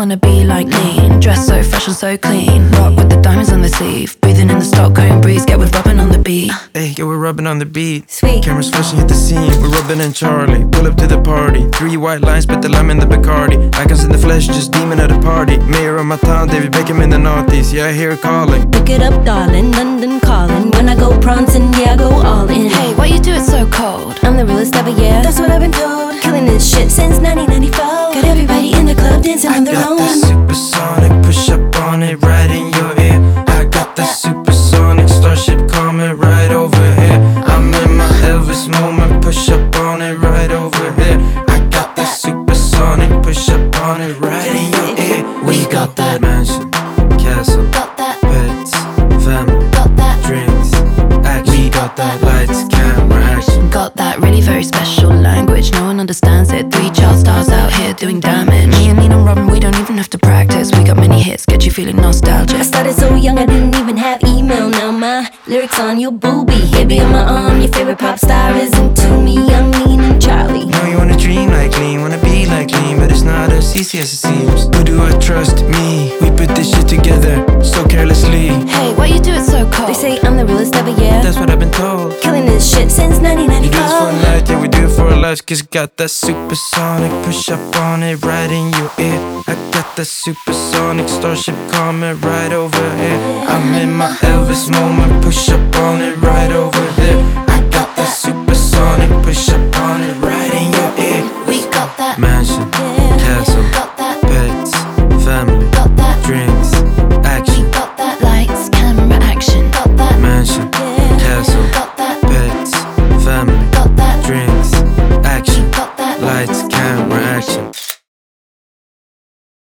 wanna be like me. Dress so fresh and so clean. Rock with the diamonds on the sleeve. Breathing in the Stockholm breeze. Get with rubbing on the beat. Hey, yeah, we're rubbing on the beat. Sweet. Cameras flashing, hit the scene. We're Robin and Charlie. Pull up to the party. 3 white lines, put the lime in the Bacardi. Icons in the flesh, just demon at a party. Mayor of my town, David Beckham in the noughties. Yeah, I hear it calling. Pick it up, darling, London calling. When I go prancing, yeah, I go all in. Hey, why you do it so cold? I'm the realest ever, yeah. That's what I've been told. Killing this shit since 1994. Got everybody in the club dancing on their Got own. that supersonic, push up on it, right in your ear. I got that supersonic, starship coming right over here. I'm in my Elvis moment, push up on it, right over here. I got that supersonic, push up on it, right in your ear. We got that mansion, castle, Got that, pets, family, got that, drinks, action. We got that lights, camera, action. got that really very special language. No one understands it. 3 child stars out here doing damage. Me and Nina and Robin, we don't even have to practice. We got many hits, get you feeling nostalgic. I started so young I didn't even have email. Now my lyrics on your boobie. Baby on my arm, your favorite pop star is into me. Young, Lean and Charlie. Know you wanna dream like lean, wanna be like lean, but it's not as easy as it seems. Who do I trust? Me. We put this shit together so carelessly. Hey, why you do it so cold? They say I'm the realest ever, yeah. That's what I've been told. Killing this shit since You do this for a 1994. night, yeah, we do it for our lives. Cause got that supersonic, push up on it, right in your ear. I got that supersonic, starship coming right over here. I'm in my Elvis moment, push up on it, right over there. I got that supersonic, push up on it, right in your ear. We got that, Mansion, castle, got that, pets, family, got that, drinks, action. got that. Lights, camera, action. Got that, Mansion, castle, got that, pets, family, got that, drinks, action. got that. Lights, camera, action.